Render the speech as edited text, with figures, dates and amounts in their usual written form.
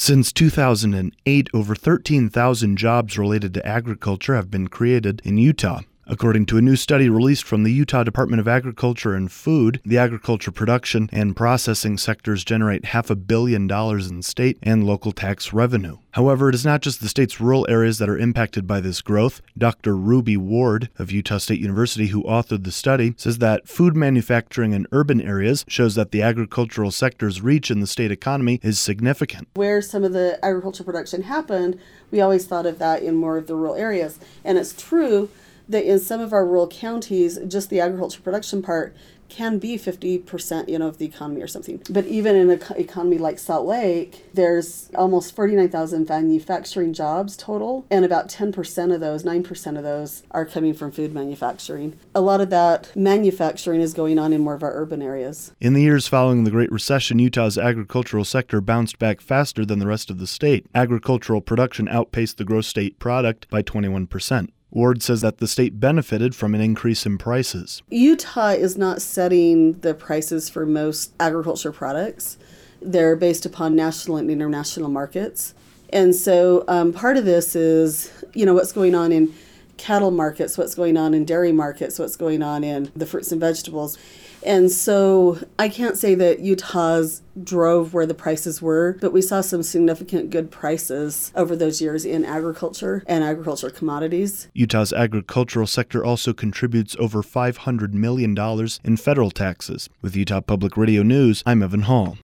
Since 2008, over 13,000 jobs related to agriculture have been created in Utah. According to a new study released from the Utah Department of Agriculture and Food, the agriculture production and processing sectors generate $500 million in state and local tax revenue. However, it is not just the state's rural areas that are impacted by this growth. Dr. Ruby Ward of Utah State University, who authored the study, says that food manufacturing in urban areas shows that the agricultural sector's reach in the state economy is significant. Where some of the agriculture production happened, we always thought of that in more of the rural areas. And it's true that in some of our rural counties, just the agriculture production part can be 50%, of the economy or something. But even in an economy like Salt Lake, there's almost 49,000 manufacturing jobs total, and about 10% of those, 9% of those, are coming from food manufacturing. A lot of that manufacturing is going on in more of our urban areas. In the years following the Great Recession, Utah's agricultural sector bounced back faster than the rest of the state. Agricultural production outpaced the gross state product by 21%. Ward says that the state benefited from an increase in prices. Utah is not setting the prices for most agriculture products. They're based upon national and international markets. And so part of this is, what's going on in cattle markets, what's going on in dairy markets, what's going on in the fruits and vegetables. And so I can't say that Utah's drove where the prices were, but we saw some significant good prices over those years in agriculture and agriculture commodities. Utah's agricultural sector also contributes over $500 million in federal taxes. With Utah Public Radio News, I'm Evan Hall.